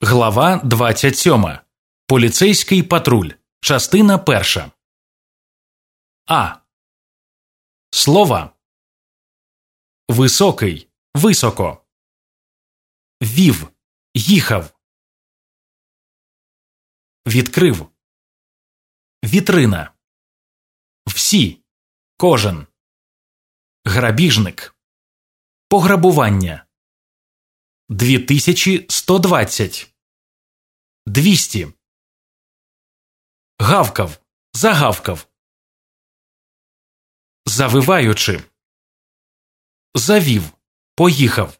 Глава 27. Поліцейський патруль. Частина 1. А. Слова. Високий. Високо. Вів. Їхав. Відкрив. Вітрина. Всі. Кожен. Грабіжник. Пограбування. 2120. 200. Гавкав. Загавкав. Завиваючи. Завів. Поїхав.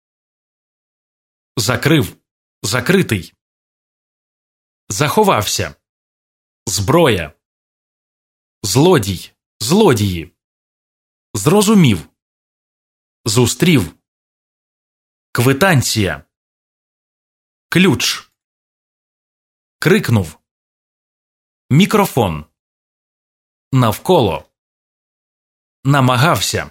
Закрив. Закритий. Заховався. Зброя. Злодій. Злодії. Зрозумів. Зустрів. Квитанція. Ключ. Крикнув. Мікрофон. Навколо. Намагався.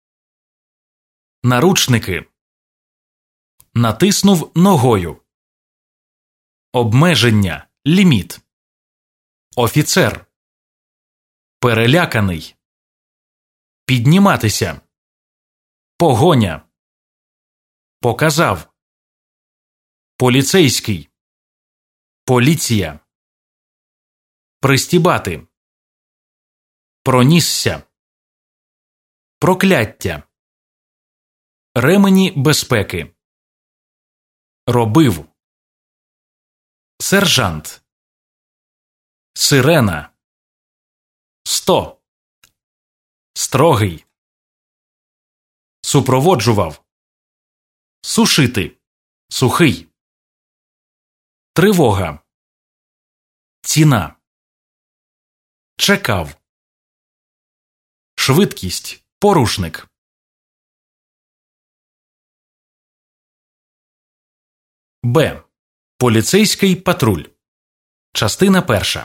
Наручники. Натиснув ногою. Обмеження. Ліміт. Офіцер. Переляканий. Підніматися. Погоня. Показав. Поліцейський. Поліція. Пристібати. Пронісся. Прокляття. Ремені безпеки. Робив. Сержант. Сирена. 100. Строгий. Супроводжував. Сушити. Сухий. Тривога. Ціна. Чекав. Швидкість. Порушник. Б. Поліцейський патруль. Частина 1.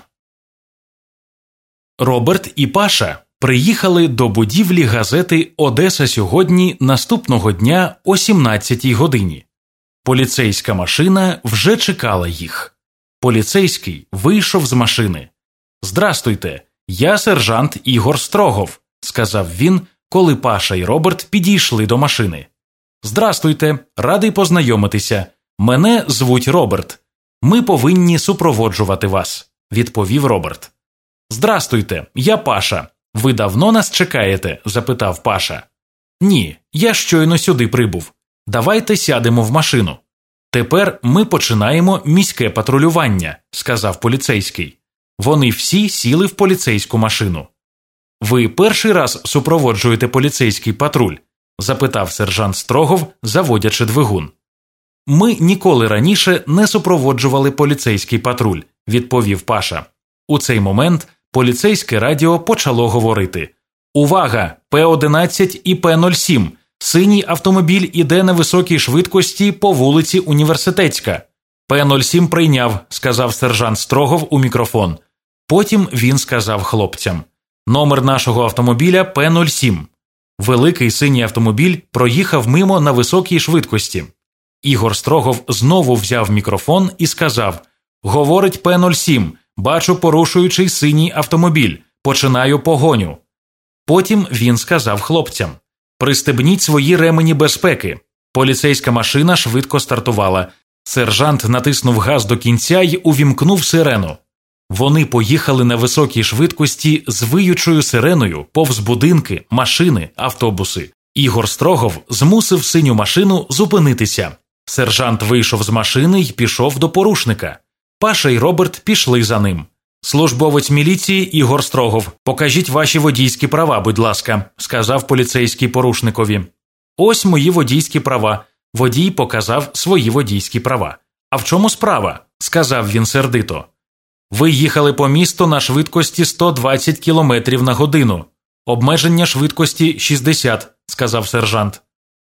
Роберт і Паша приїхали до будівлі газети «Одеса сьогодні» наступного дня о 17-й годині. Поліцейська машина вже чекала їх. Поліцейський вийшов з машини. «Здрастуйте, я сержант Ігор Строгов», – сказав він, коли Паша і Роберт підійшли до машини. «Здрастуйте, радий познайомитися. Мене звуть Роберт. Ми повинні супроводжувати вас», – відповів Роберт. «Здрастуйте, я Паша. Ви давно нас чекаєте?» – запитав Паша. «Ні, я щойно сюди прибув. Давайте сядемо в машину. Тепер ми починаємо міське патрулювання», – сказав поліцейський. Вони всі сіли в поліцейську машину. «Ви перший раз супроводжуєте поліцейський патруль?» – запитав сержант Строгов, заводячи двигун. «Ми ніколи раніше не супроводжували поліцейський патруль», – відповів Паша. У цей момент поліцейське радіо почало говорити. «Увага! П-11 і П-07. Синій автомобіль іде на високій швидкості по вулиці Університетська». «П-07 прийняв», – сказав сержант Строгов у мікрофон. Потім він сказав хлопцям. «Номер нашого автомобіля П-07». Великий синій автомобіль проїхав мимо на високій швидкості. Ігор Строгов знову взяв мікрофон і сказав. «Говорить П-07. Бачу порушуючий синій автомобіль. Починаю погоню». Потім він сказав хлопцям. «Пристебніть свої ремені безпеки». Поліцейська машина швидко стартувала. Сержант натиснув газ до кінця й увімкнув сирену. Вони поїхали на високій швидкості з виючою сиреною повз будинки, машини, автобуси. Ігор Строгов змусив синю машину зупинитися. Сержант вийшов з машини й пішов до порушника. Паша й Роберт пішли за ним. «Службовець міліції Ігор Строгов, покажіть ваші водійські права, будь ласка», – сказав поліцейський порушникові. «Ось мої водійські права». Водій показав свої водійські права. «А в чому справа?» – сказав він сердито. «Ви їхали по місту на швидкості 120 км на годину. Обмеження швидкості 60, – сказав сержант.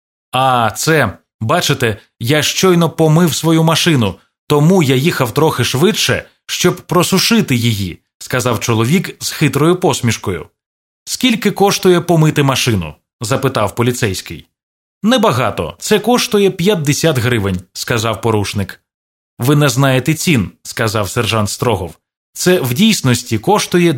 «А, це, бачите, я щойно помив свою машину, тому я їхав трохи швидше, щоб просушити її», – сказав чоловік з хитрою посмішкою. «Скільки коштує помити машину?» – запитав поліцейський. «Небагато, це коштує 50 гривень», – сказав порушник. Ви не знаєте цін, сказав сержант Строгов. Це в дійсності коштує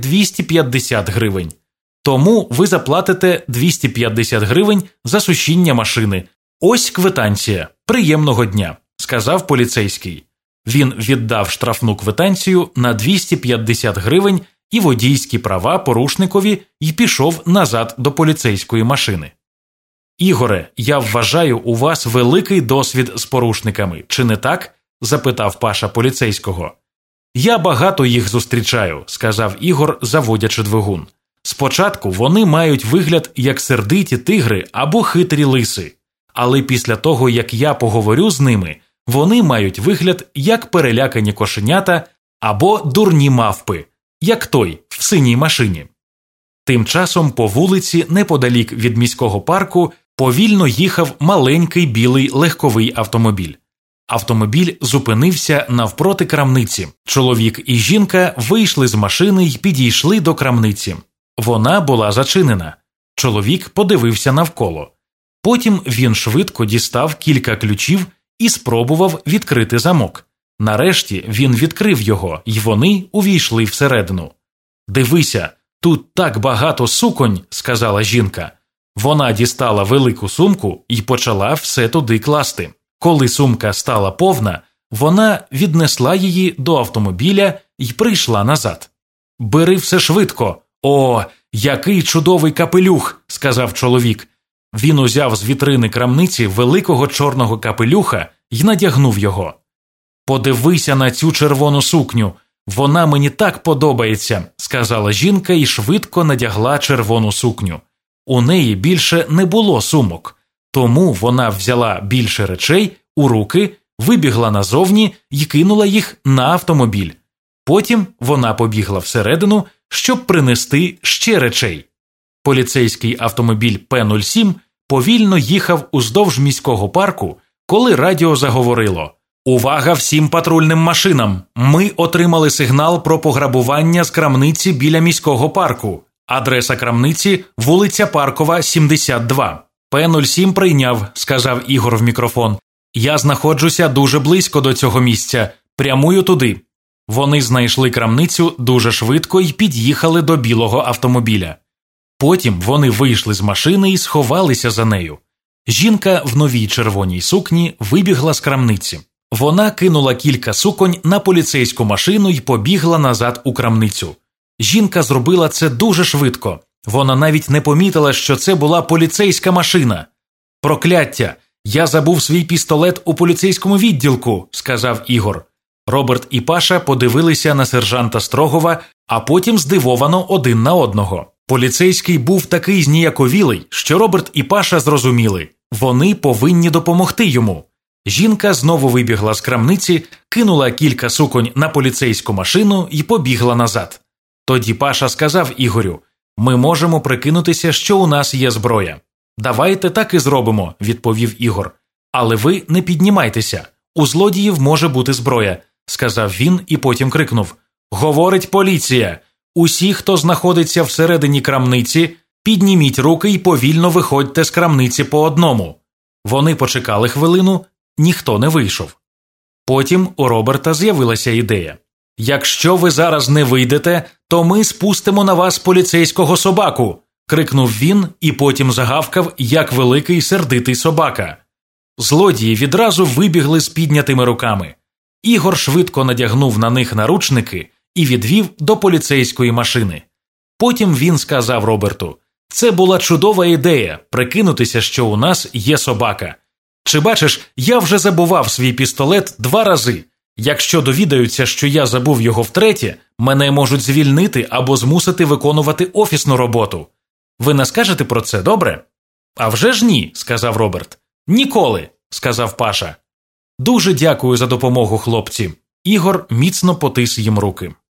250 гривень. Тому ви заплатите 250 гривень за сушіння машини. Ось квитанція. Приємного дня, сказав поліцейський. Він віддав штрафну квитанцію на 250 гривень і водійські права порушникові і пішов назад до поліцейської машини. «Ігоре, я вважаю, у вас великий досвід з порушниками, чи не так?» – запитав Паша поліцейського. «Я багато їх зустрічаю», – сказав Ігор, заводячи двигун. «Спочатку вони мають вигляд як сердиті тигри або хитрі лиси, але після того, як я поговорю з ними, вони мають вигляд як перелякані кошенята або дурні мавпи, як той в синій машині». Тим часом по вулиці, неподалік від міського парку, повільно їхав маленький білий легковий автомобіль. Автомобіль зупинився навпроти крамниці. Чоловік і жінка вийшли з машини й підійшли до крамниці. Вона була зачинена. Чоловік подивився навколо. Потім він швидко дістав кілька ключів і спробував відкрити замок. Нарешті він відкрив його, й вони увійшли всередину. «Дивися, тут так багато суконь», – сказала жінка. Вона дістала велику сумку і почала все туди класти. Коли сумка стала повна, вона віднесла її до автомобіля і прийшла назад. «Бери все швидко. О, який чудовий капелюх», – сказав чоловік. Він узяв з вітрини крамниці великого чорного капелюха і надягнув його. «Подивися на цю червону сукню. Вона мені так подобається», – сказала жінка і швидко надягла червону сукню. У неї більше не було сумок, тому вона взяла більше речей у руки, вибігла назовні і кинула їх на автомобіль. Потім вона побігла всередину, щоб принести ще речей. Поліцейський автомобіль П-07 повільно їхав уздовж міського парку, коли радіо заговорило: «Увага всім патрульним машинам! Ми отримали сигнал про пограбування з крамниці біля міського парку. Адреса крамниці – вулиця Паркова, 72. П-07 прийняв», – сказав Ігор в мікрофон. «Я знаходжуся дуже близько до цього місця. Прямую туди». Вони знайшли крамницю дуже швидко і під'їхали до білого автомобіля. Потім вони вийшли з машини і сховалися за нею. Жінка в новій червоній сукні вибігла з крамниці. Вона кинула кілька суконь на поліцейську машину і побігла назад у крамницю. Жінка зробила це дуже швидко. Вона навіть не помітила, що це була поліцейська машина. «Прокляття! Я забув свій пістолет у поліцейському відділку», – сказав Ігор. Роберт і Паша подивилися на сержанта Строгова, а потім здивовано один на одного. Поліцейський був такий зніяковілий, що Роберт і Паша зрозуміли – вони повинні допомогти йому. Жінка знову вибігла з крамниці, кинула кілька суконь на поліцейську машину і побігла назад. Тоді Паша сказав Ігорю: «Ми можемо прикинутися, що у нас є зброя». «Давайте так і зробимо», – відповів Ігор. «Але ви не піднімайтеся. У злодіїв може бути зброя», – сказав він і потім крикнув: «Говорить поліція! Усі, хто знаходиться всередині крамниці, підніміть руки і повільно виходьте з крамниці по одному». Вони почекали хвилину, ніхто не вийшов. Потім у Роберта з'явилася ідея. «Якщо ви зараз не вийдете, то ми спустимо на вас поліцейського собаку», – крикнув він і потім загавкав, як великий сердитий собака. Злодії відразу вибігли з піднятими руками. Ігор швидко надягнув на них наручники і відвів до поліцейської машини. Потім він сказав Роберту: «Це була чудова ідея – прикинутися, що у нас є собака. Чи бачиш, я вже забував свій пістолет 2 рази. Якщо довідаються, що я забув його втретє, мене можуть звільнити або змусити виконувати офісну роботу. Ви не скажете про це, добре?» «А вже ж ні», – сказав Роберт. «Ніколи», – сказав Паша. «Дуже дякую за допомогу, хлопці». Ігор міцно потис їм руки.